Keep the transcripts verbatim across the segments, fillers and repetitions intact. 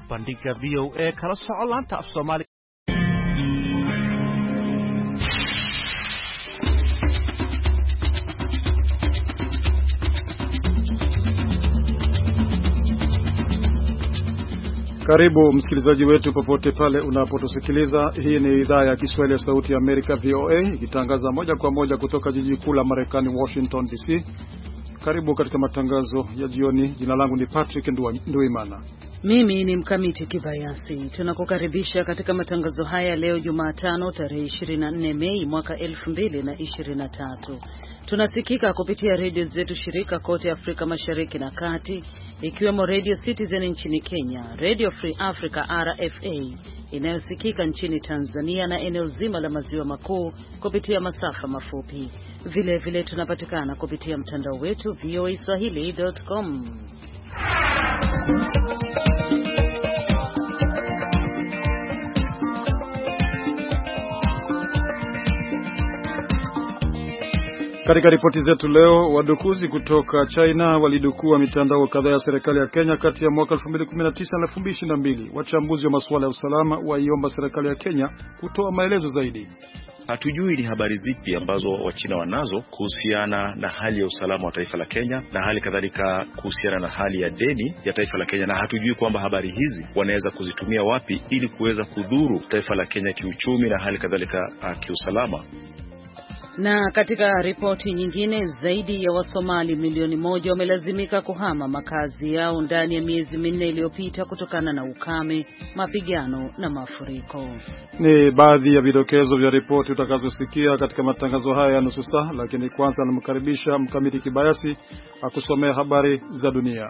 bandhiga V O A kala soco laanta af Soomaaliga. Karibu msikilizaji wetu popote pale unapotusikiliza. Hii ni idhaa ya Kiswahili ya Sauti ya Amerika V O A ikitangaza moja kwa moja kutoka jiji kuu la Marekani Washington D C. Karibu katika matangazo ya jioni. Jina langu ni Patrick Nduimana. Mimi ni Mkamiti Kibayasi. Tunakukaribisha katika matangazo haya leo Jumatano tarehe ishirini na nne Mei mwaka elfu mbili na ishirini na tatu. Tunasikika kupitia redio zetu shirika kote Afrika Mashariki na Kati, ikiwemo Radio Citizen nchini Kenya, Radio Free Africa R F A inayosikika nchini Tanzania na eneo zima la maziwa makuu kupitia masafa mafupi. Vile vile tunapatikana kupitia mtandao wetu v o a swahili dot com. Katika ripoti zetu leo, wadukuzi kutoka China walidukua mitandao kadhaa ya serikali ya Kenya kati ya mwaka elfu mbili kumi na tisa na elfu mbili ishirini na mbili. Wachambuzi wa masuala ya usalama waiomba serikali ya Kenya kutoa maelezo zaidi. Hatujui ni habari zipi ambazo Wachina wanazo kuhusiana na hali ya usalama wa taifa la Kenya na hali kadhalika kuhusiana na hali ya deni ya taifa la Kenya, na hatujui kwamba habari hizi wanaweza kuzitumia wapi ili kuweza kudhuru taifa la Kenya kiuchumi na hali kadhalika uh, kiusalama. Na katika ripoti nyingine, zaidi ya Wasomali milioni moja wamelazimika kuhama makazi yao ndani ya miezi minne iliyopita kutokana na ukame, mapigano na mafuriko. Ni baadhi ya vidokezo vya ripoti utakazosikia katika matangazo haya ya nusu saa, lakini kwanza namkaribisha Mkamiti Kibayasi akusomea habari za dunia.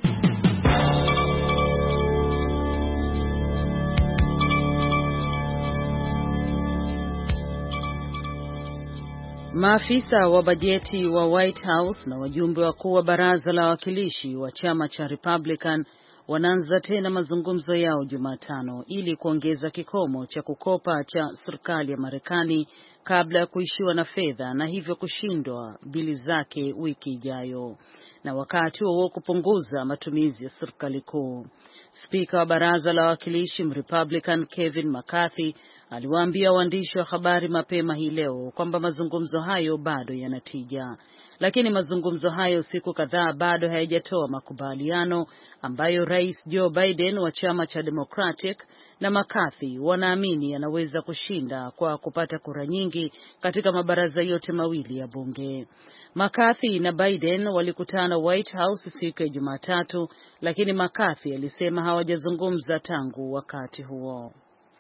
Maafisa wa bajeti wa White House na wajumbe wakuu wa baraza la wawakilishi wa chama cha Republican wanaanza tena mazungumzo yao Jumatano ili kuongeza kikomo cha kukopa cha serikali ya Marekani kabla ya kuishiwa na fedha na hivyo kushindwa bili zake wiki ijayo, na wakati huo kupunguza matumizi ya serikali kuu. Spika wa baraza la wawakilishi Republican Kevin McCarthy aliwaambia waandishi wa habari mapema hii leo kwamba mazungumzo hayo bado yanatija, lakini mazungumzo hayo siku kadhaa bado hayajatoa makubaliano ambayo Rais Joe Biden wa chama cha Democratic na McCarthy wanaamini anaweza kushinda kwa kupata kura nyingi katika mabaraza yote mawili ya bunge. McCarthy na Biden walikutana White House siku ya Jumatatu, lakini McCarthy alisema hawajazungumza tangu wakati huo.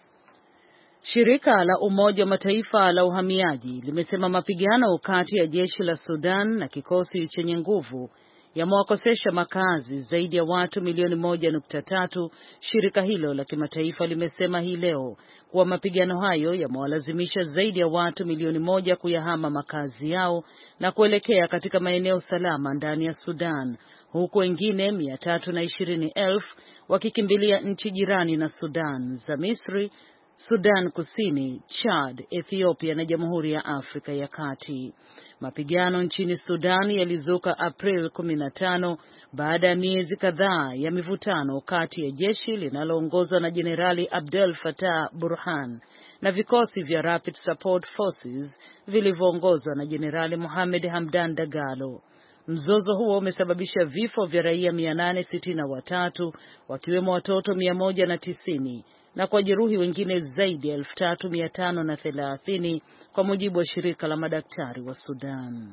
Shirika la Umoja wa Mataifa la uhamiaji limesema mapigano kati ya jeshi la Sudan na kikosi chenye nguvu yamewakosesha makazi zaidi ya watu milioni moja nukta tatu. Shirika hilo la kimataifa limesema hii leo kuwa mapigano hayo yamewalazimisha zaidi ya watu milioni moja kuyahama makazi yao na kuelekea katika maeneo salama ndani ya Sudan, huku wengine mia tatu na ishirini elfu wakikimbilia nchi jirani na Sudan za Misri, Sudan Kusini, Chad, Ethiopia na Jamhuri ya Afrika ya Kati. Mapigano nchini Sudan yalizuka April kumi na tano baada ya miezi kadhaa ya mivutano kati ya jeshi linaloongozwa na Jenerali Abdel Fattah Burhan na vikosi vya Rapid Support Forces vilivyoongozwa na Jenerali Mohamed Hamdan Dagalo. Mzozo huo umesababisha vifo vya raia mia nane sitini na watatu wakiwemo watoto mia moja na tisini na kwa jeruhi wengine zaidi ya elfu tatu mia tano na thelathini kwa mujibu wa shirika la madaktari wa Sudan.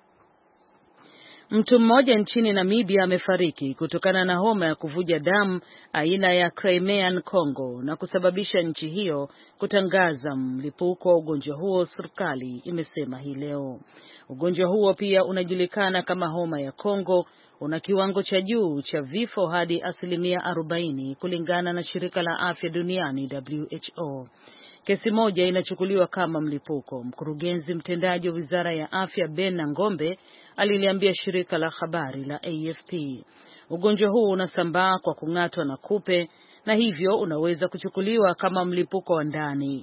Mtu mmoja nchini Namibia amefariki kutokana na homa ya kuvuja damu aina ya Crimean Congo na kusababisha nchi hiyo kutangaza mlipuko wa ugonjwa huo, serikali imesema hii leo. Ugonjwa huo pia unajulikana kama homa ya Congo, una kiwango cha juu cha vifo hadi asilimia arobaini kulingana na shirika la afya duniani W H O. Kesi moja inachukuliwa kama mlipuko. Mkurugenzi mtendaji wa Wizara ya Afya Ben Ngombe aliliambia shirika la habari la A F P. Ugonjwa huu unasambaa kwa kung'atwa na kupe na hivyo unaweza kuchukuliwa kama mlipuko wa ndani.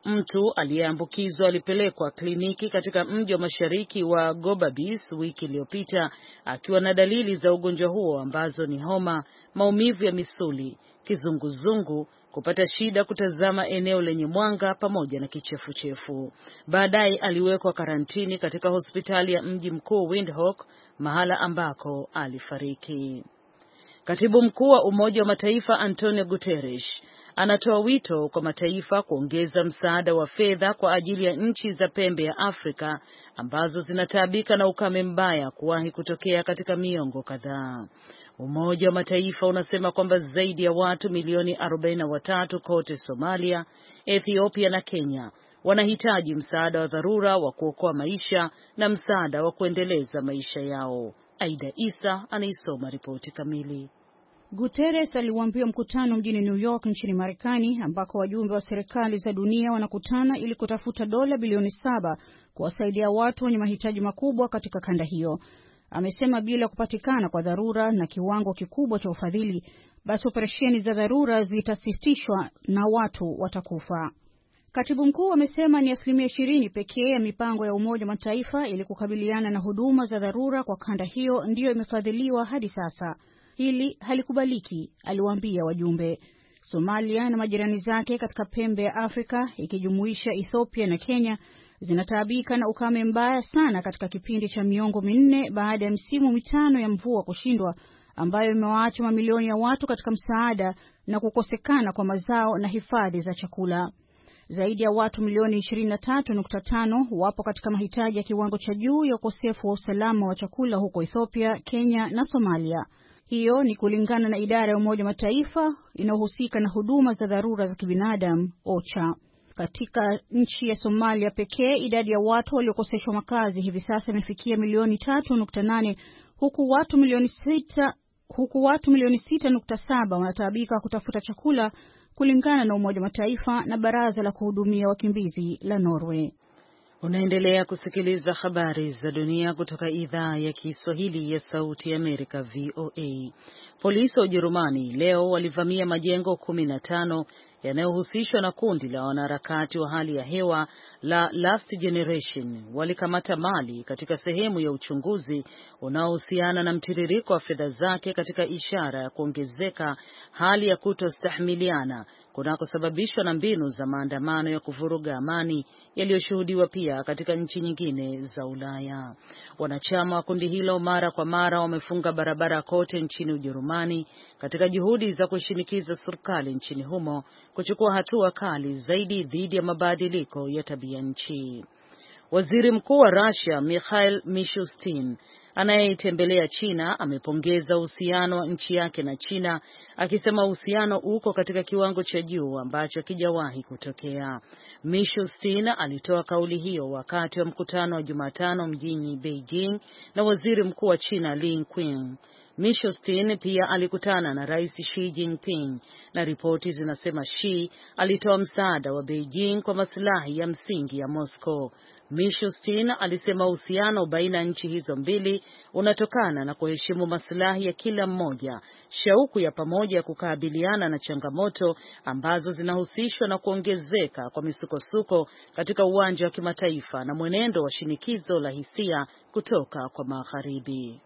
Mtu aliyeambukizwa alipelekwa kliniki katika mji wa mashariki wa Gobabis wiki iliyopita akiwa na dalili za ugonjwa huo ambazo ni homa, maumivu ya misuli, kizunguzungu, kupata shida kutazama eneo lenye mwanga pamoja na kichefuchefu. Baadaye aliwekwa karantini katika hospitali ya mji mkuu Windhoek, mahala ambako alifariki. Katibu mkuu wa Umoja wa Mataifa Antonio Guterres anatoa wito kwa mataifa kuongeza msaada wa fedha kwa ajili ya nchi za pembe ya Afrika ambazo zinataabika na ukame mbaya kuwahi kutokea katika miongo kadhaa. Umoja wa Mataifa unasema kwamba zaidi ya watu milioni arobaini na watatu kote Somalia, Ethiopia na Kenya wanahitaji msaada wa dharura wa kuokoa maisha na msaada wa kuendeleza maisha yao. Aida Isa anaisoma ripoti kamili. Guterres aliwaambia mkutano mjini New York nchini Marekani ambako wajumbe wa serikali za dunia wanakutana ili kutafuta dola bilioni saba kuwasaidia watu wenye mahitaji makubwa katika kanda hiyo. Amesema bila kupatikana kwa dharura na kiwango kikubwa cha ufadhili, basi operesheni za dharura zitasitishwa na watu watakufa. Katibu mkuu amesema ni asilimia ishirini pekee ya mipango ya Umoja wa Mataifa ili kukabiliana na huduma za dharura kwa kanda hiyo ndiyo imefadhiliwa hadi sasa. Hili halikubaliki, aliwaambia wajumbe. Somalia na majirani zake katika pembe ya Afrika ikijumuisha Ethiopia na Kenya zinataabika na ukame mbaya sana katika kipindi cha miongo minne baada ya msimu mitano ya mvua kushindwa, ambayo imewaacha mamilioni ya watu katika msaada na kukosekana kwa mazao na hifadhi za chakula. Zaidi ya watu milioni ishirini na tatu nukta tano wapo katika mahitaji ya kiwango cha juu ya ukosefu wa usalama wa chakula huko Ethiopia, Kenya na Somalia. Hiyo ni kulingana na idara ya Umoja wa Mataifa inayohusika na huduma za dharura za kibinadamu, OCHA. Katika nchi ya Somalia pekee, idadi ya watu waliokoseshwa makazi hivi sasa imefikia milioni tatu nukta nane, huku watu milioni sita huku watu milioni sita nukta saba wanataabika kutafuta chakula kulingana na Umoja wa Mataifa na Baraza la kuhudumia wakimbizi la Norway. Unaendelea kusikiliza habari za dunia kutoka idhaa ya Kiswahili ya Sauti ya Amerika V O A. Polisi wa Ujerumani leo walivamia majengo kumi na tano yanayohusishwa na kundi la wanaharakati wa hali ya hewa la Last Generation. Walikamata mali katika sehemu ya uchunguzi unaohusiana na mtiririko wa fedha zake katika ishara ya kuongezeka hali ya kutostahimiliana kunakosababishwa na mbinu za maandamano ya kuvuruga amani yaliyoshuhudiwa pia katika nchi nyingine za Ulaya. Wanachama wa kundi hilo mara kwa mara wamefunga barabara kote nchini Ujerumani katika juhudi za kushinikiza serikali nchini humo kuchukua hatua kali zaidi dhidi ya mabadiliko ya tabia nchi. Waziri Mkuu wa Russia Mikhail Mishustin anayetembelea China amepongeza uhusiano wa nchi yake na China, akisema uhusiano uko katika kiwango cha juu ambacho hakijawahi kutokea. Mishustin alitoa kauli hiyo wakati wa mkutano wa Jumatano mjini Beijing na Waziri Mkuu wa China Li Qiang. Mishustin pia alikutana na Rais Xi Jinping na ripoti zinasema Xi alitoa msaada wa Beijing kwa maslahi ya msingi ya Moscow. Mishustin alisema uhusiano baina ya nchi hizo mbili unatokana na kuheshimu maslahi ya kila mmoja, shauku ya pamoja ya kukabiliana na changamoto ambazo zinahusishwa na kuongezeka kwa misukosuko katika uwanja wa kimataifa na mwenendo wa shinikizo la hisia kutoka kwa magharibi.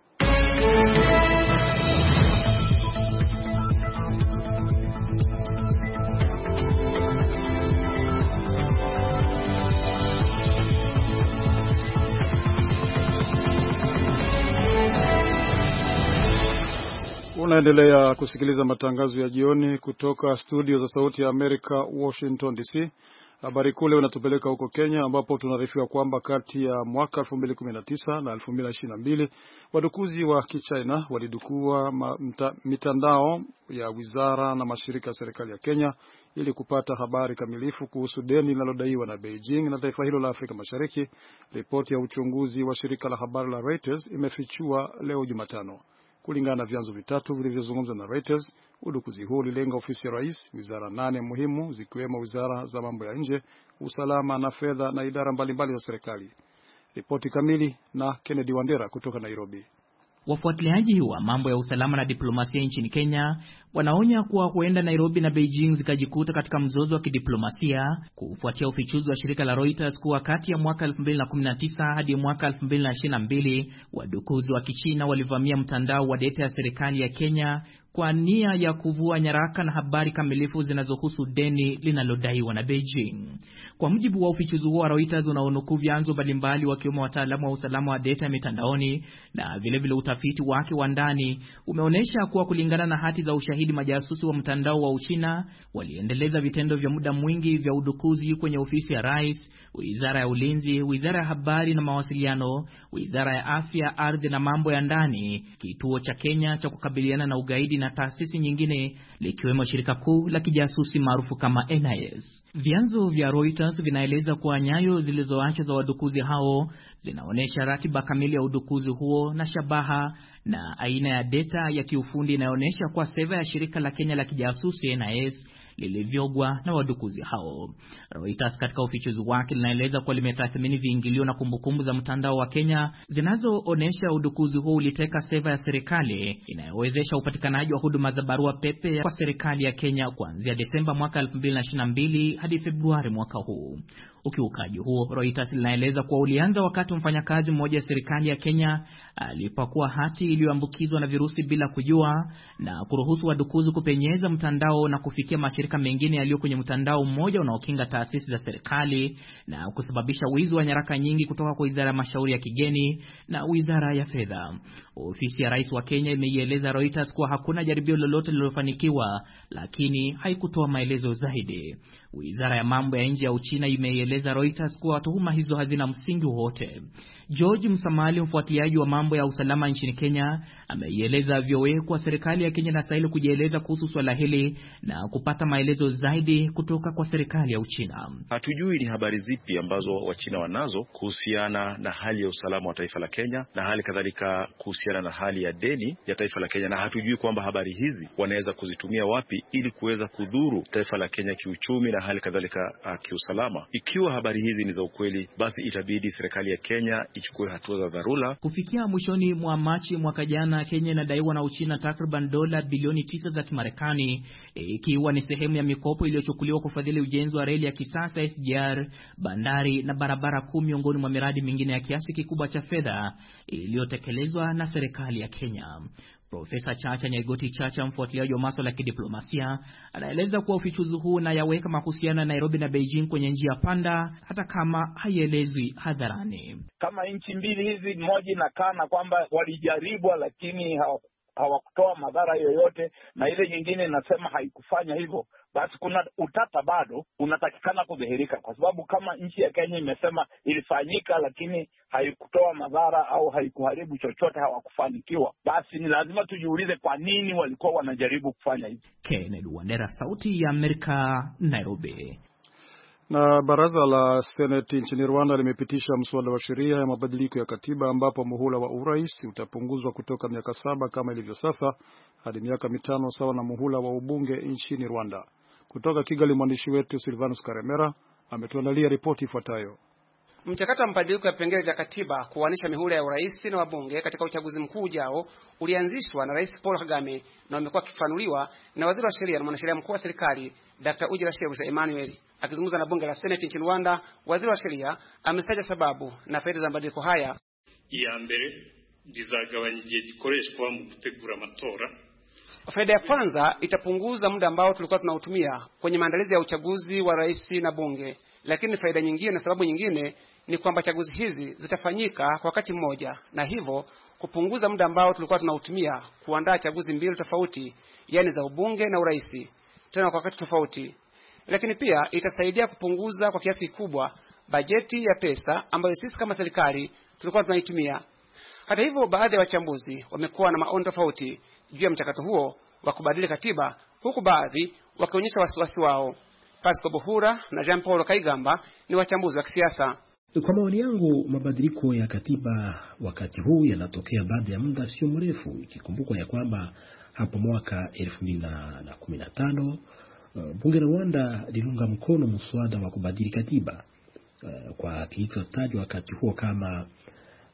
Unaendelea kusikiliza matangazo ya jioni kutoka studio za Sauti ya Amerika, Washington D C. Habari kule unatupeleka huko Kenya, ambapo tunaarifiwa kwamba kati ya mwaka elfu mbili kumi na tisa na elfu mbili ishirini na mbili wadukuzi wa Kichina walidukua mitandao ya wizara na mashirika ya serikali ya Kenya ili kupata habari kamilifu kuhusu deni linalodaiwa na Beijing na taifa hilo la Afrika Mashariki. Ripoti ya uchunguzi wa shirika la habari la Reuters imefichua leo Jumatano. Kulingana na vyanzo vitatu vilivyozungumza na Reuters, udukuzi huu ulilenga ofisi ya rais, wizara nane muhimu zikiwemo wizara za mambo ya nje, usalama na fedha na idara mbalimbali za serikali. Ripoti kamili na Kennedy Wandera kutoka Nairobi. Wafuatiliaji wa mambo ya usalama na diplomasia nchini Kenya wanaonya kuwa huenda Nairobi na Beijing zikajikuta katika mzozo wa kidiplomasia kufuatia ufichuzi wa shirika la Reuters kuwa kati ya mwaka elfu mbili kumi na tisa hadi mwaka elfu mbili ishirini na mbili wadukuzi wa Kichina walivamia mtandao wa data ya serikali ya Kenya kwa nia ya kuvua nyaraka na habari kamilifu zinazohusu deni linalodaiwa na Beijing. Kwa mujibu wa ufichuzi huo wa Reuters unaonukuu vyanzo mbalimbali wakiwemo wataalamu wa usalama wa data ya mitandaoni na vile vile utafiti wake wa ndani, umeonyesha kuwa kulingana na hati za ushahidi, majasusi wa mtandao wa Uchina waliendeleza vitendo vya muda mwingi vya udukuzi kwenye ofisi ya rais, wizara ya ulinzi, wizara ya habari na mawasiliano, wizara ya afya, ardhi na mambo ya ndani, kituo cha Kenya cha kukabiliana na ugaidi na taasisi nyingine likiwemo shirika kuu la kijasusi maarufu kama N I S. Vyanzo vya Reuters vinaeleza kuwa nyayo zilizoachwa za wadukuzi hao zinaonyesha ratiba kamili ya udukuzi huo na shabaha na aina ya data ya kiufundi inayoonyesha kwa seva ya shirika la Kenya la kijasusi N I S lilivyogwa na wadukuzi hao. Reuters katika ufichuzi wake linaeleza kuwa limetathmini viingilio na kumbukumbu za mtandao wa Kenya zinazoonesha udukuzi huo uliteka seva ya serikali inayowezesha upatikanaji wa huduma za barua pepe kwa serikali ya Kenya kuanzia Desemba mwaka elfu mbili ishirini na mbili hadi Februari mwaka huu. Ukiukaji huo, Reuters linaeleza kuwa ulianza wakati mfanyakazi mmoja wa serikali ya Kenya alipokuwa hati iliyoambukizwa na virusi bila kujua na kuruhusu wadukuzi kupenyeza mtandao na kufikia mashirika mengine yaliyo kwenye mtandao mmoja unaokinga taasisi za serikali na kusababisha wizi wa nyaraka nyingi kutoka kwa Wizara ya Mashauri ya Kigeni na Wizara ya Fedha. Ofisi ya Rais wa Kenya imeieleza Reuters kuwa hakuna jaribio lolote lililofanikiwa, lakini haikutoa maelezo zaidi. Wizara ya mambo ya nje ya Uchina imeieleza Reuters kuwa tuhuma hizo hazina msingi wowote. George Msamali, mfuatiliaji wa mambo ya usalama nchini Kenya, ameieleza V O A kuwa serikali ya Kenya inastahili kujieleza kuhusu swala hili na kupata maelezo zaidi kutoka kwa serikali ya Uchina. Hatujui ni habari zipi ambazo Wachina wanazo kuhusiana na hali ya usalama wa taifa la Kenya na hali kadhalika kuhusiana na hali ya deni ya taifa la Kenya, na hatujui kwamba habari hizi wanaweza kuzitumia wapi ili kuweza kudhuru taifa la Kenya kiuchumi na hali kadhalika uh, kiusalama. Ikiwa habari hizi ni za ukweli, basi itabidi serikali ya Kenya ichukue hatua za dharura. Kufikia mwishoni mwa Machi mwaka jana, Kenya inadaiwa na Uchina takriban dola bilioni tisa za Kimarekani, ikiwa ni sehemu ya mikopo iliyochukuliwa kufadhili ujenzi wa reli ya kisasa S G R, bandari na barabara kuu, miongoni mwa miradi mingine ya kiasi kikubwa cha fedha iliyotekelezwa na serikali ya Kenya. Profesa Chacha Nyaigoti Chacha, mfuatiliaji wa masuala ya kidiplomasia, anaeleza kuwa ufichuzi huu na yaweka mahusiano ya Nairobi na Beijing kwenye njia panda, hata kama haielezwi hadharani. Kama nchi mbili hizi, moja inakana kwamba walijaribwa lakini hawakutoa madhara yoyote, na ile nyingine inasema haikufanya hivyo, basi kuna utata bado unatakikana kudhihirika, kwa sababu kama nchi ya Kenya imesema ilifanyika lakini haikutoa madhara au haikuharibu chochote, hawakufanikiwa, basi ni lazima tujiulize kwa nini walikuwa wanajaribu kufanya hivyo. Kennedy Wandera, Sauti ya Amerika, Nairobi. Na baraza la Seneti nchini Rwanda limepitisha mswada wa sheria ya mabadiliko ya katiba ambapo muhula wa urais utapunguzwa kutoka miaka saba kama ilivyo sasa hadi miaka mitano sawa na muhula wa ubunge nchini Rwanda. Kutoka Kigali, mwandishi wetu Silvanus Karemera ametuandalia ripoti ifuatayo. Mchakato wa mabadiliko ya vipengele vya katiba kuanisha mihula ya urais na wabunge katika uchaguzi mkuu ujao ulianzishwa na Rais Paul Kagame na umekuwa kifanuliwa na waziri wa sheria na mwanasheria mkuu wa serikali Daktari Ujira Shebuja Emmanuel. Akizungumza na bunge la Senate nchini Rwanda, waziri wa sheria ametaja sababu na faida za mabadiliko haya. Ya mbere bizagabanya igihe gikoreshwa mu gutegura amatora. Faida ya kwanza, itapunguza muda ambao tulikuwa tunautumia kwenye maandalizi ya uchaguzi wa rais na bunge. Lakini faida nyingine na sababu nyingine ni kwamba chaguzi hizi zitafanyika kwa wakati mmoja, na hivyo kupunguza muda ambao tulikuwa tunautumia kuandaa chaguzi mbili tofauti, yani za ubunge na urais, tena kwa wakati tofauti. Lakini pia itasaidia kupunguza kwa kiasi kikubwa bajeti ya pesa ambayo sisi kama serikali tulikuwa tunaitumia. Hata hivyo, baadhi ya wachambuzi wamekuwa na maoni tofauti juu ya mchakato huo wa kubadili katiba, huku baadhi wakionyesha wasiwasi wao. Pascal Buhura na Jean Paul Kaigamba ni wachambuzi wa kisiasa. Kwa maoni yangu, mabadiliko ya katiba wakati huu yanatokea baada ya muda sio mrefu, ikikumbukwa ya kwamba hapo mwaka elfu mbili na kumi na tano bunge la Rwanda liliunga mkono mswada wa kubadili katiba kwa kilichotajwa wakati huo kama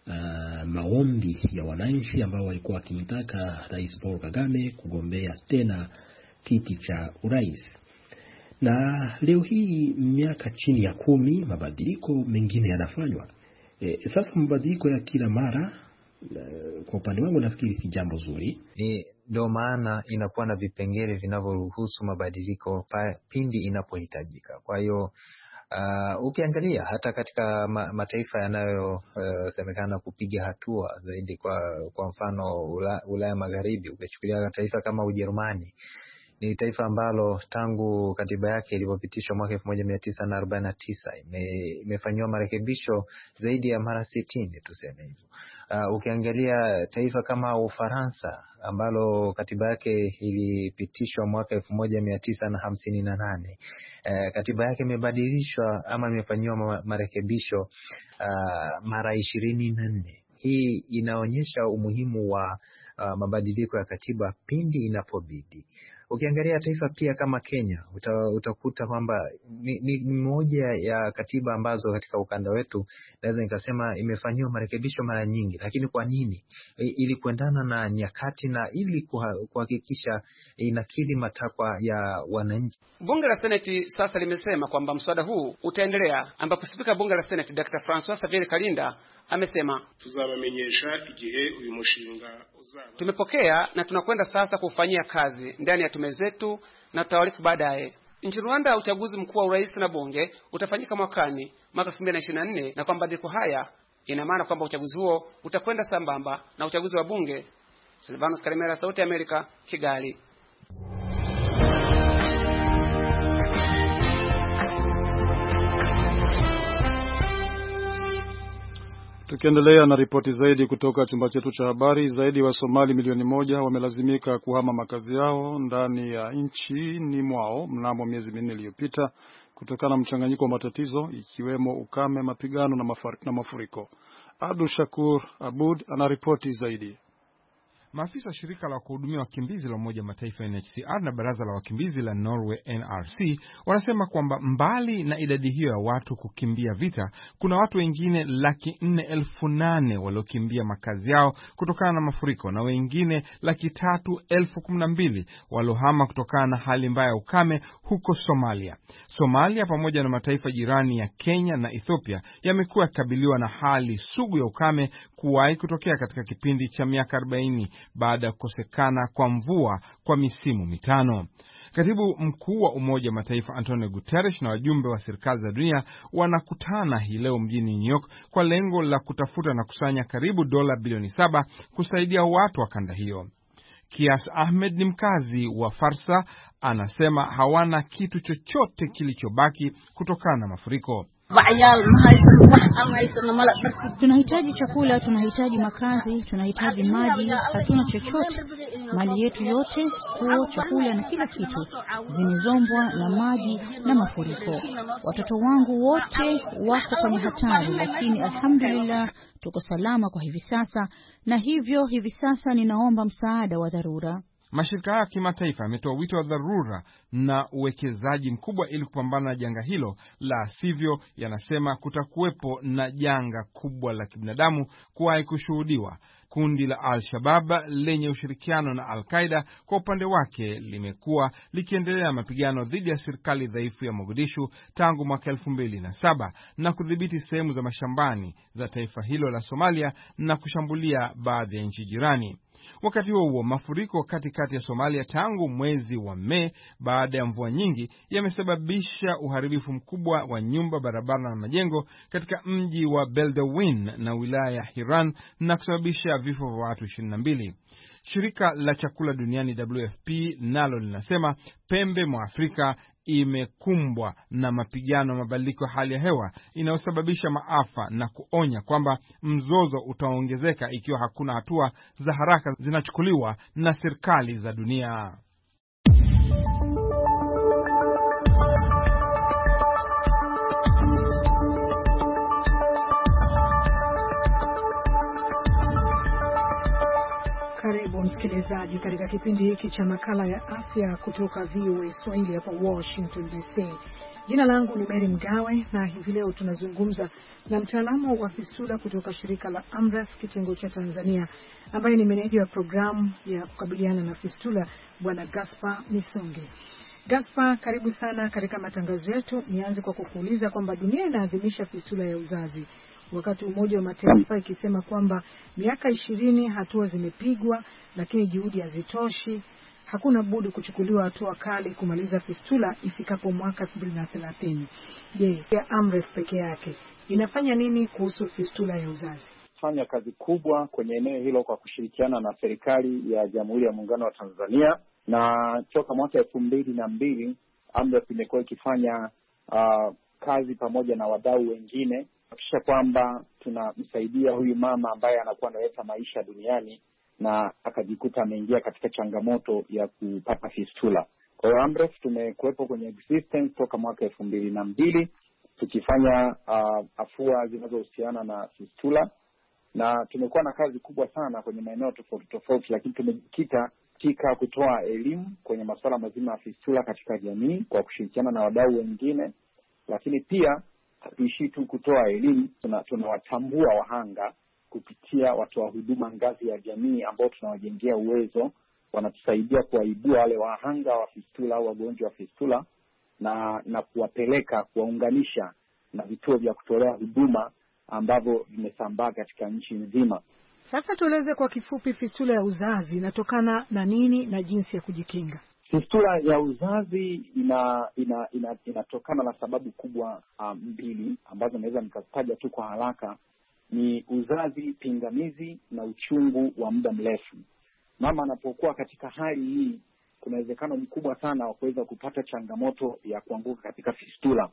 uh, maombi ya wananchi ambao walikuwa wakimtaka Rais Paul Kagame kugombea tena kiti cha urais. Na leo hii miaka chini ya kumi mabadiliko mengine yanafanywa. E, sasa mabadiliko ya kila mara e, kwa upande wangu nafikiri si jambo zuri. E, ndio maana inakuwa na vipengele vinavyoruhusu mabadiliko pindi inapohitajika. Kwa hiyo Uh, ukiangalia hata katika ma, mataifa yanayosemekana uh, kupiga hatua zaidi, kwa kwa mfano Ula, Ulaya Magharibi, ukichukulia taifa kama Ujerumani, ni taifa ambalo tangu katiba yake ilipopitishwa mwaka elfu moja mia tisa na arobaini na tisa ime, imefanywa marekebisho zaidi ya mara sitini, tuseme hivyo. Uh, ukiangalia taifa kama Ufaransa ambalo katiba yake ilipitishwa mwaka elfu moja mia tisa na hamsini na nane, uh, katiba yake imebadilishwa ama imefanywa marekebisho uh, mara ishirini na nne. Hii inaonyesha umuhimu wa uh, mabadiliko ya katiba pindi inapobidi. Ukiangalia taifa pia kama Kenya, uta, utakuta kwamba ni, ni moja ya katiba ambazo katika ukanda wetu naweza nikasema imefanywa marekebisho mara nyingi. Lakini kwa nini? E, ili kuendana na nyakati na ili kuhakikisha inakidhi matakwa ya wananchi. Bunge la Seneti sasa limesema kwamba mswada huu utaendelea, ambapo Spika Bunge la Seneti Doctor Francois Xavier Kalinda amesema tuzabamenyesha igihe uyu mushinga uzaba. Tumepokea na tunakwenda sasa kufanyia kazi ndani ya tume zetu na tutaarifu baadaye. Nchini Rwanda uchaguzi mkuu wa urais na bunge utafanyika mwakani mwaka elfu mbili na ishirini na nne, na kwamba mabadiliko haya ina maana kwamba uchaguzi huo utakwenda sambamba na uchaguzi wa bunge. Silvanus Karimera, Sauti ya Amerika, Kigali. Tukiendelea na ripoti zaidi kutoka chumba chetu cha habari, zaidi wa Somali milioni moja wamelazimika kuhama makazi yao ndani ya nchini mwao mnamo miezi minne iliyopita kutokana na mchanganyiko wa matatizo ikiwemo ukame, mapigano na, na mafuriko. Abdul Shakur Abud anaripoti zaidi. Maafisa wa shirika la kuhudumia wakimbizi la Umoja Mataifa N H C R na baraza la wakimbizi la Norway N R C wanasema kwamba mbali na idadi hiyo ya watu kukimbia vita, kuna watu wengine laki nne elfu nane waliokimbia makazi yao kutokana na mafuriko, na wengine laki tatu elfu kumi na mbili walohama kutokana na hali mbaya ya ukame huko Somalia. Somalia pamoja na mataifa jirani ya Kenya na Ethiopia yamekuwa yakabiliwa na hali sugu ya ukame kuwahi kutokea katika kipindi cha miaka arobaini baada ya kukosekana kwa mvua kwa misimu mitano. Katibu mkuu wa Umoja wa Mataifa Antonio Guterres na wajumbe wa serikali za dunia wanakutana hii leo mjini New York kwa lengo la kutafuta na kusanya karibu dola bilioni saba kusaidia watu wa kanda hiyo. Kias Ahmed ni mkazi wa Farsa, anasema hawana kitu chochote kilichobaki kutokana na mafuriko. Tunahitaji chakula, tunahitaji makazi, tunahitaji maji, hatuna chochote. Mali yetu yote, nguo, chakula na kila kitu zimezombwa na maji na mafuriko. Watoto wangu wote wako kwenye hatari, lakini alhamdulillah tuko salama kwa hivi sasa, na hivyo hivi sasa ninaomba msaada wa dharura. Mashirika ya kimataifa yametoa wito wa dharura na uwekezaji mkubwa ili kupambana na janga hilo, la sivyo yanasema kutakuwepo na janga kubwa la kibinadamu kuwahi kushuhudiwa. Kundi la Al-Shabaab lenye ushirikiano na Al-Qaeda kwa upande wake limekuwa likiendelea mapigano dhidi ya serikali dhaifu ya Mogadishu tangu mwaka elfu mbili na saba na kudhibiti sehemu za mashambani za taifa hilo la Somalia na kushambulia baadhi ya nchi jirani. Wakati huo huo, mafuriko katikati ya Somalia tangu mwezi wa Mei baada ya mvua nyingi yamesababisha uharibifu mkubwa wa nyumba, barabara na majengo katika mji wa Beledweyne na wilaya ya Hiran na kusababisha vifo vya watu ishirini na mbili. Shirika la chakula duniani W F P nalo linasema pembe mwa Afrika imekumbwa na mapigano mabadiliko ya hali ya hewa inayosababisha maafa na kuonya kwamba mzozo utaongezeka ikiwa hakuna hatua za haraka zinachukuliwa na serikali za dunia. Karibu msikilizaji msikilizaji, katika kipindi hiki cha makala ya afya kutoka V O A Swahili hapa Washington D C. Jina langu ni Mary Mgawe na hivi leo tunazungumza na mtaalamu wa fistula kutoka shirika la Amref kitengo cha Tanzania, ambaye ni meneja wa programu ya kukabiliana na fistula, Bwana Gaspar Misonge. Gaspar, karibu sana katika matangazo yetu. Nianze kwa kukuuliza kwamba dunia inaadhimisha fistula ya uzazi, wakati Umoja wa Mataifa ikisema kwamba miaka ishirini hatua zimepigwa, lakini juhudi hazitoshi. Hakuna budi kuchukuliwa hatua kali kumaliza fistula ifikapo mwaka elfu mbili na thelathini. Je, ya Amref peke yake inafanya nini kuhusu fistula ya uzazi? Fanya kazi kubwa kwenye eneo hilo kwa kushirikiana na serikali ya Jamhuri ya Muungano wa Tanzania, na toka mwaka elfu mbili na mbili Amref imekuwa ikifanya uh, kazi pamoja na wadau wengine kuhakikisha kwamba tunamsaidia huyu mama ambaye anakuwa analeta maisha duniani na akajikuta ameingia katika changamoto ya kupata fistula. Kwa hiyo Amref tumekuwepo kwenye existence toka mwaka elfu mbili na mbili tukifanya uh, afua zinazohusiana na fistula, na tumekuwa na kazi kubwa sana kwenye maeneo tofauti tofauti, lakini tumejikita katika kutoa elimu kwenye masuala mazima ya fistula katika jamii kwa kushirikiana na wadau wengine. Lakini pia hatuishii tu kutoa elimu, tunawatambua tuna wahanga kupitia watoa huduma ngazi ya jamii ambao tunawajengea uwezo, wanatusaidia kuwaibua wale wahanga wa fistula au wagonjwa wa fistula na na kuwapeleka kuwaunganisha na vituo vya kutolea huduma ambavyo vimesambaa katika nchi nzima. Sasa tueleze kwa kifupi, fistula ya uzazi inatokana na nini na jinsi ya kujikinga? Fistula ya uzazi ina, ina, ina, inatokana na sababu kubwa um, mbili ambazo naweza nikataja tu kwa haraka. Ni uzazi pingamizi na uchungu wa muda mrefu. Mama anapokuwa katika hali hii, kuna uwezekano mkubwa sana wa kuweza kupata changamoto ya kuanguka katika fistula.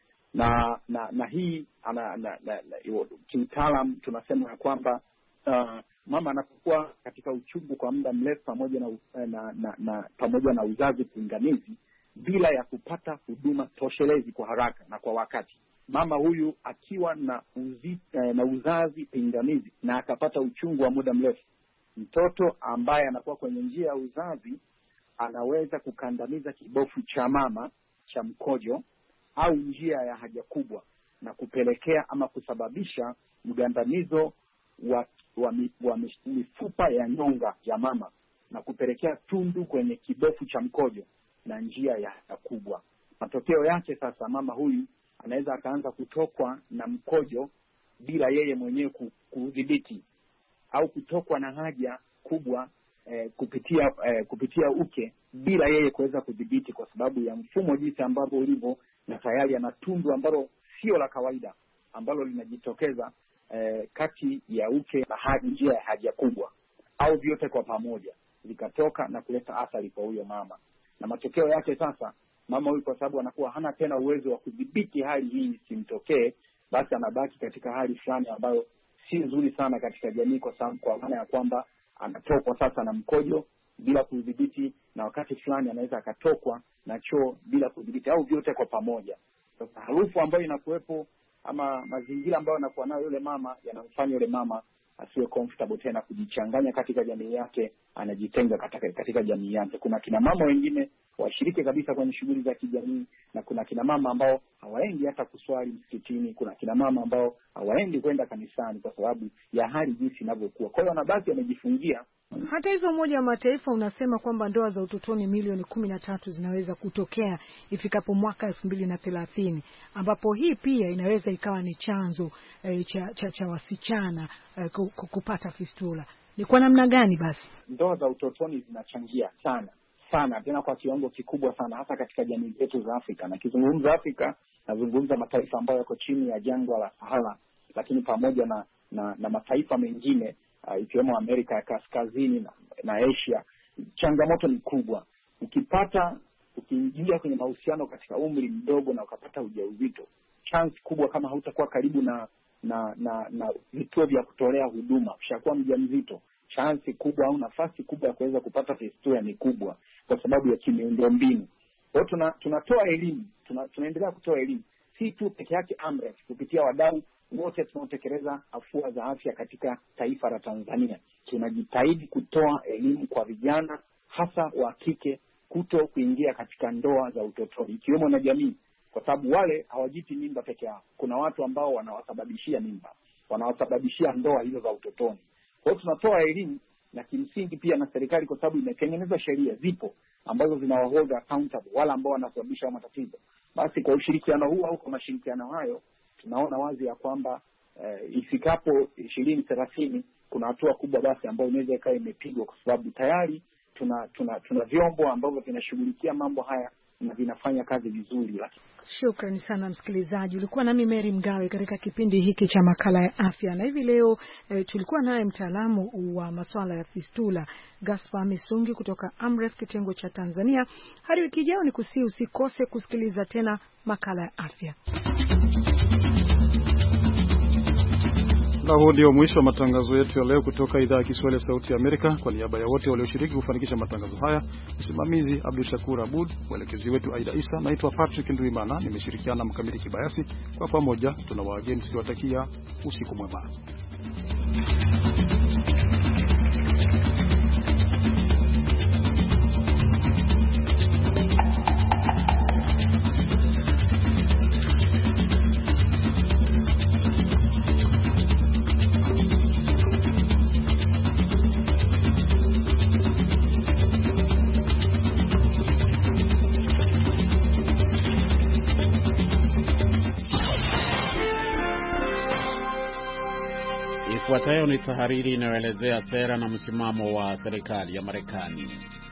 Na na na hii ana na, na, na, kitaalam tunasema ya kwamba uh, mama anapokuwa katika uchungu kwa muda mrefu pamoja na, na, na, na pamoja na uzazi pingamizi bila ya kupata huduma toshelezi kwa haraka na kwa wakati, mama huyu akiwa na uzi, eh, na uzazi pingamizi na akapata uchungu wa muda mrefu, mtoto ambaye anakuwa kwenye njia ya uzazi anaweza kukandamiza kibofu cha mama cha mkojo au njia ya haja kubwa na kupelekea ama kusababisha mgandamizo wa, wa, wa mifupa ya nyonga ya mama na kupelekea tundu kwenye kibofu cha mkojo na njia ya haja kubwa. Matokeo yake sasa, mama huyu anaweza akaanza kutokwa na mkojo bila yeye mwenyewe kudhibiti, au kutokwa na haja kubwa eh, kupitia eh, kupitia uke bila yeye kuweza kudhibiti, kwa sababu ya mfumo jinsi ambavyo ulivyo, na tayari ana tundu ambalo sio la kawaida ambalo linajitokeza eh, kati ya uke na njia ya haja kubwa, au vyote kwa pamoja vikatoka na kuleta athari kwa huyo mama. Na matokeo yake sasa, mama huyu kwa sababu anakuwa hana tena uwezo wa kudhibiti hali hii isimtokee, basi anabaki katika hali fulani ambayo si nzuri sana katika jamii, kwa sababu kwa maana ya kwamba anatokwa sasa na mkojo bila kudhibiti, na wakati fulani anaweza akatokwa na choo bila kudhibiti, au vyote kwa pamoja. Sasa harufu ambayo inakuwepo ama mazingira ambayo anakuwa nayo yule mama yanamfanya yule mama asiwe comfortable tena kujichanganya katika jamii yake, anajitenga katika, katika jamii yake. Kuna kina mama wengine washiriki kabisa kwenye shughuli za kijamii, na kuna kina mama ambao hawaendi hata kuswali msikitini, kuna kina mama ambao hawaendi kwenda kanisani kwa sababu ya hali jinsi inavyokuwa. Kwa hiyo wanabaki wamejifungia. Hata hivyo, Umoja wa Mataifa unasema kwamba ndoa za utotoni milioni kumi na tatu zinaweza kutokea ifikapo mwaka elfu mbili na thelathini, ambapo hii pia inaweza ikawa ni chanzo eh, cha, cha, cha wasichana eh, kupata fistula. Ni kwa namna gani basi? Ndoa za utotoni zinachangia sana sana, tena kwa kiwango kikubwa sana, hasa katika jamii zetu za Afrika. Na kizungumza Afrika, nazungumza mataifa ambayo yako chini ya jangwa la Sahara, lakini pamoja na na, na mataifa mengine uh, ikiwemo Amerika ya Kaskazini na, na Asia. Changamoto ni kubwa. Ukipata ukiingia kwenye mahusiano katika umri mdogo na ukapata ujauzito, chance kubwa kama hautakuwa karibu na na na, na vituo vya kutolea huduma, ukishakuwa mjamzito, chance kubwa au nafasi kubwa ya kuweza kupata fistula ni kubwa kwa sababu ya kimiundombinu. Kwa hiyo tuna, tunatoa elimu, tuna, tunaendelea kutoa elimu, si tu peke yake Amref, kupitia wadau wote tunaotekeleza afua za afya katika taifa la Tanzania. tunajitahidi kutoa elimu kwa vijana hasa wa kike kuto kuingia katika ndoa za utotoni, ikiwemo na jamii, kwa sababu wale hawajiti mimba peke yao. Kuna watu ambao wanawasababishia mimba, wanawasababishia ndoa hizo za utotoni. Kwa hiyo tunatoa elimu, na kimsingi pia na serikali, kwa sababu imetengeneza sheria zipo ambazo zinawahold accountable wale ambao wanasababisha matatizo. Basi kwa ushirikiano huu au kwa mashirikiano hayo, tunaona wazi ya kwamba eh, ifikapo ishirini thelathini kuna hatua kubwa basi ambayo inaweza ikawa imepigwa, kwa sababu tayari tuna tuna tuna vyombo ambavyo vinashughulikia mambo haya na vinafanya kazi vizuri. Shukrani sana msikilizaji. Ulikuwa nami Mary Mgawe katika kipindi hiki cha makala ya afya, na hivi leo e, tulikuwa naye mtaalamu wa masuala ya fistula Gaspar Misungi kutoka Amref kitengo cha Tanzania. Hadi wiki ijayo, ni kusi usikose kusikiliza tena makala ya afya. Na huo ndio mwisho wa matangazo yetu ya leo kutoka idhaa ya Kiswahili ya Sauti ya Amerika. Kwa niaba ya wote walioshiriki kufanikisha matangazo haya, msimamizi Abdul Shakur Abud, mwelekezi wetu Aida Isa, naitwa Patrick Nduimana, nimeshirikiana Mkamiti Kibayasi. Kwa pamoja tunawaageni tukiwatakia usiku mwema. Ifuatayo ni tahariri inayoelezea sera na msimamo wa serikali ya Marekani.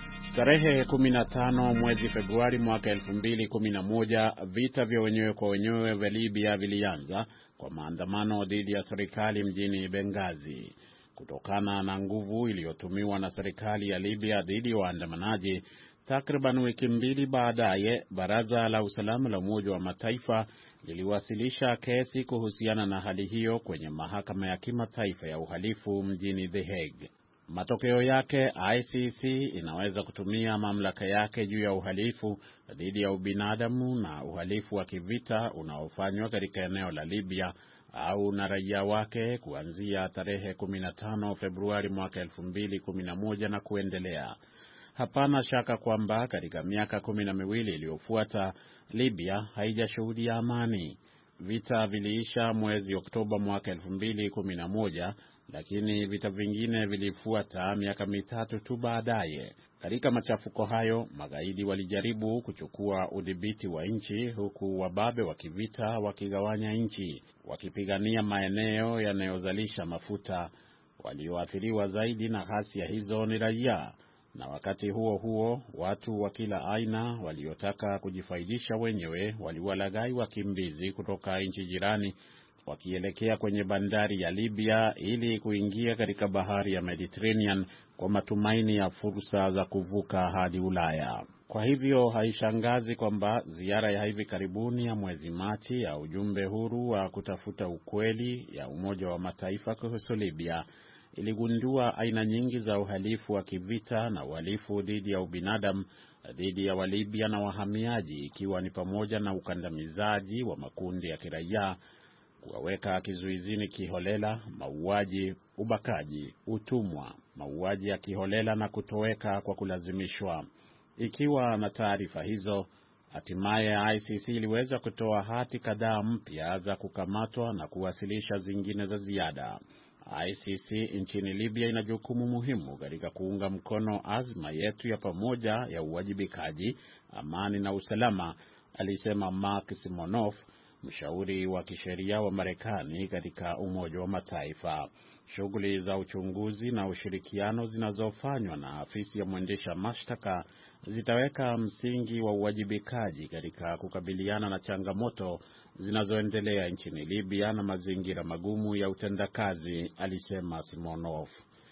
Tarehe kumi na tano mwezi Februari mwaka elfu mbili kumi na moja, vita vya wenyewe kwa wenyewe vya Libya vilianza kwa maandamano dhidi ya serikali mjini Benghazi. Kutokana na nguvu iliyotumiwa na serikali ya Libya dhidi ya waandamanaji, takriban wiki mbili baadaye, Baraza la Usalama la Umoja wa Mataifa liliwasilisha kesi kuhusiana na hali hiyo kwenye mahakama ya kimataifa ya uhalifu mjini The Hague. Matokeo yake, I C C inaweza kutumia mamlaka yake juu ya uhalifu dhidi ya ubinadamu na uhalifu wa kivita unaofanywa katika eneo la Libya au na raia wake kuanzia tarehe kumi na tano Februari mwaka elfu mbili kumi na moja na kuendelea. Hapana shaka kwamba katika miaka kumi na miwili iliyofuata, Libya haijashuhudia amani. Vita viliisha mwezi Oktoba mwaka elfu mbili kumi na moja, lakini vita vingine vilifuata miaka mitatu tu baadaye. Katika machafuko hayo, magaidi walijaribu kuchukua udhibiti wa nchi, huku wababe wa kivita wakigawanya nchi, wakipigania maeneo yanayozalisha mafuta. Walioathiriwa zaidi na ghasia hizo ni raia. Na wakati huo huo, watu wa kila aina waliotaka kujifaidisha wenyewe waliwalaghai wakimbizi kutoka nchi jirani wakielekea kwenye bandari ya Libya ili kuingia katika bahari ya Mediterranean kwa matumaini ya fursa za kuvuka hadi Ulaya. Kwa hivyo haishangazi kwamba ziara ya hivi karibuni ya mwezi Machi ya ujumbe huru wa kutafuta ukweli ya Umoja wa Mataifa kuhusu Libya iligundua aina nyingi za uhalifu wa kivita na uhalifu dhidi ya ubinadamu dhidi ya Walibya na wahamiaji, ikiwa ni pamoja na ukandamizaji wa makundi ya kiraia, kuwaweka kizuizini kiholela, mauaji, ubakaji, utumwa, mauaji ya kiholela na kutoweka kwa kulazimishwa. Ikiwa na taarifa hizo, hatimaye I C C iliweza kutoa hati kadhaa mpya za kukamatwa na kuwasilisha zingine za ziada. I C C nchini Libya ina jukumu muhimu katika kuunga mkono azma yetu ya pamoja ya uwajibikaji, amani na usalama, alisema Mark Simonoff, mshauri wa kisheria wa Marekani katika Umoja wa Mataifa. Shughuli za uchunguzi na ushirikiano zinazofanywa na afisi ya mwendesha mashtaka zitaweka msingi wa uwajibikaji katika kukabiliana na changamoto zinazoendelea nchini Libya na mazingira magumu ya utendakazi, alisema Simonov.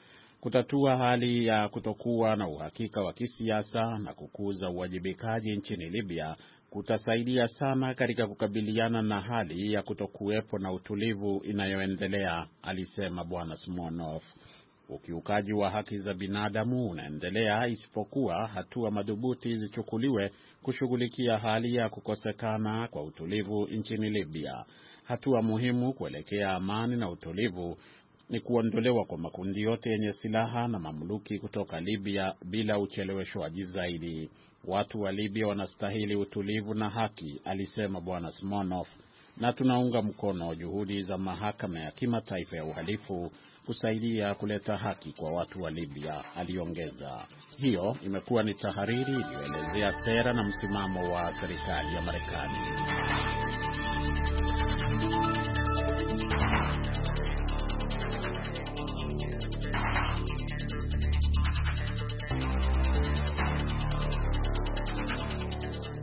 Kutatua hali ya kutokuwa na uhakika wa kisiasa na kukuza uwajibikaji nchini Libya kutasaidia sana katika kukabiliana na hali ya kutokuwepo na utulivu inayoendelea, alisema Bwana Simonov. Ukiukaji wa haki za binadamu unaendelea isipokuwa hatua madhubuti zichukuliwe kushughulikia hali ya kukosekana kwa utulivu nchini Libya. Hatua muhimu kuelekea amani na utulivu ni kuondolewa kwa makundi yote yenye silaha na mamluki kutoka Libya bila ucheleweshwaji zaidi. Watu wa Libya wanastahili utulivu na haki, alisema Bwana Smirnov, na tunaunga mkono juhudi za mahakama ya kimataifa ya uhalifu kusaidia kuleta haki kwa watu wa Libya, aliongeza. Hiyo imekuwa ni tahariri iliyoelezea sera na msimamo wa serikali ya Marekani.